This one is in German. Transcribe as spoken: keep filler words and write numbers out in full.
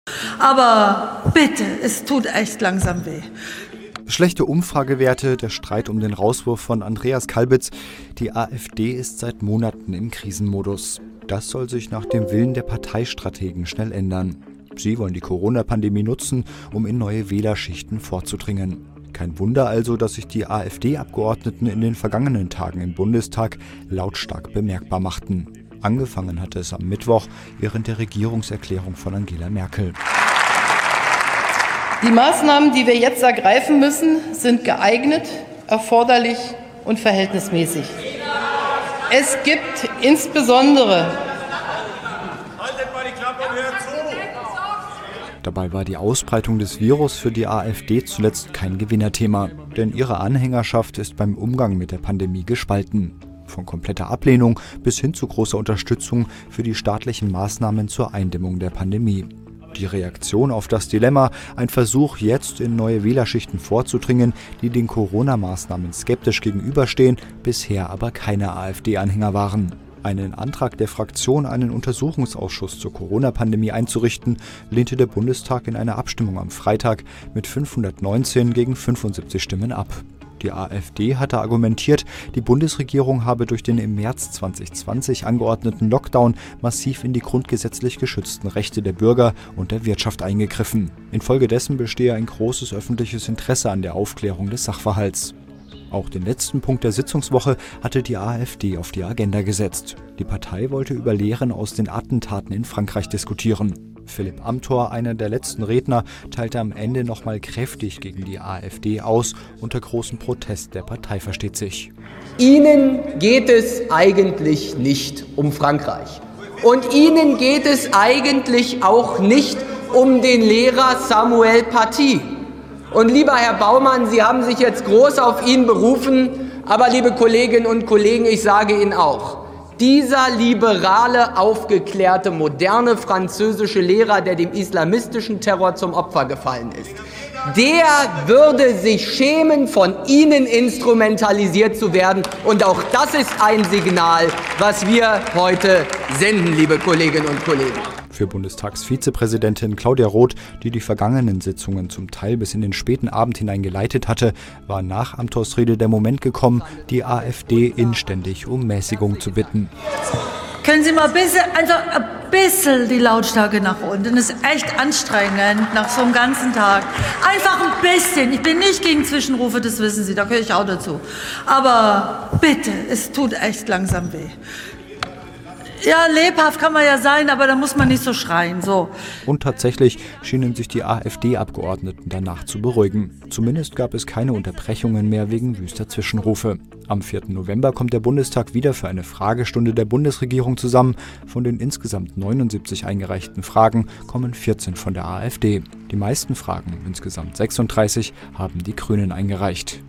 Aber bitte, es tut echt langsam weh. Schlechte Umfragewerte, der Streit um den Rauswurf von Andreas Kalbitz. Die AfD ist seit Monaten im Krisenmodus. Das soll sich nach dem Willen der Parteistrategen schnell ändern. Sie wollen die Corona-Pandemie nutzen, um in neue Wählerschichten vorzudringen. Kein Wunder also, dass sich die AfD-Abgeordneten in den vergangenen Tagen im Bundestag lautstark bemerkbar machten. Angefangen hatte es am Mittwoch während der Regierungserklärung von Angela Merkel. Die Maßnahmen, die wir jetzt ergreifen müssen, sind geeignet, erforderlich und verhältnismäßig. Es gibt insbesondere Dabei war die Ausbreitung des Virus für die AfD zuletzt kein Gewinnerthema, denn ihre Anhängerschaft ist beim Umgang mit der Pandemie gespalten. Von kompletter Ablehnung bis hin zu großer Unterstützung für die staatlichen Maßnahmen zur Eindämmung der Pandemie. Die Reaktion auf das Dilemma, ein Versuch, jetzt in neue Wählerschichten vorzudringen, die den Corona-Maßnahmen skeptisch gegenüberstehen, bisher aber keine AfD-Anhänger waren. Einen Antrag der Fraktion, einen Untersuchungsausschuss zur Corona-Pandemie einzurichten, lehnte der Bundestag in einer Abstimmung am Freitag mit fünfhundertneunzehn gegen fünfundsiebzig Stimmen ab. Die AfD hatte argumentiert, die Bundesregierung habe durch den im März zwanzig zwanzig angeordneten Lockdown massiv in die grundgesetzlich geschützten Rechte der Bürger und der Wirtschaft eingegriffen. Infolgedessen bestehe ein großes öffentliches Interesse an der Aufklärung des Sachverhalts. Auch den letzten Punkt der Sitzungswoche hatte die AfD auf die Agenda gesetzt. Die Partei wollte über Lehren aus den Attentaten in Frankreich diskutieren. Philipp Amthor, einer der letzten Redner, teilte am Ende nochmal kräftig gegen die AfD aus, unter großem Protest der Partei versteht sich. Ihnen geht es eigentlich nicht um Frankreich. Und Ihnen geht es eigentlich auch nicht um den Lehrer Samuel Paty. Und lieber Herr Baumann, Sie haben sich jetzt groß auf ihn berufen, aber liebe Kolleginnen und Kollegen, ich sage Ihnen auch, dieser liberale, aufgeklärte, moderne französische Lehrer, der dem islamistischen Terror zum Opfer gefallen ist, der würde sich schämen, von Ihnen instrumentalisiert zu werden. Und auch das ist ein Signal, was wir heute senden, liebe Kolleginnen und Kollegen. Für Bundestagsvizepräsidentin Claudia Roth, die die vergangenen Sitzungen zum Teil bis in den späten Abend hinein geleitet hatte, war nach Amthors Rede der Moment gekommen, die AfD inständig um Mäßigung zu bitten. Können Sie mal ein bisschen, einfach ein bisschen die Lautstärke nach unten? Das ist echt anstrengend nach so einem ganzen Tag. Einfach ein bisschen. Ich bin nicht gegen Zwischenrufe, das wissen Sie, da gehöre ich auch dazu. Aber bitte, es tut echt langsam weh. Ja, lebhaft kann man ja sein, aber da muss man nicht so schreien. So. Und tatsächlich schienen sich die AfD-Abgeordneten danach zu beruhigen. Zumindest gab es keine Unterbrechungen mehr wegen wüster Zwischenrufe. Am vierten November kommt der Bundestag wieder für eine Fragestunde der Bundesregierung zusammen. Von den insgesamt neunundsiebzig eingereichten Fragen kommen vierzehn von der AfD. Die meisten Fragen, insgesamt sechsunddreißig, haben die Grünen eingereicht.